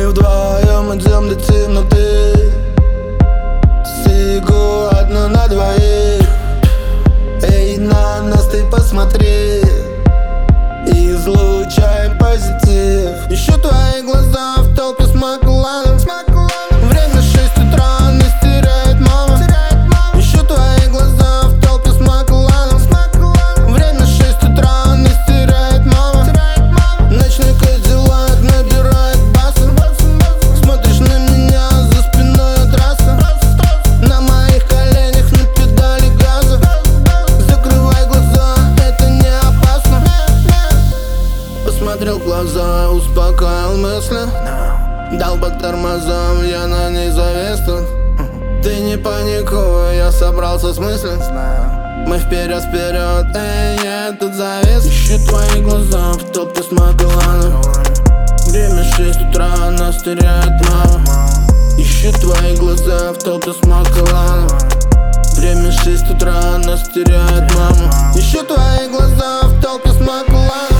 вдвоем идем до темноты. Сигу одну на двоих. Эй, на нас ты посмотри, излучай позитив. Ищу твои глаза в толпе с Макланом. Время 6 утра, нас теряет мама. Ищу твои глаза в толпе с Макланом. Время 6 утра, нас теряет мама. Ночной Кадиллак набирает баса. Смотришь на меня за спиной от трасса. На моих коленях на педали газа. Закрывай глаза, это не опасно. Посмотрел в глаза, успокоил мысли. Дал по тормозам, я на ней завис. Ты не паникуй, я собрался с мыслей. Мы вперед, эй, я тут завис. Ищу твои глаза в толпе с Макланом. Время 6 утра, нас теряет мама. Ищу твои глаза в толпе с Макланом. Время 6 утра, нас теряет мама. Ищу твои глаза в толпе с Макланом.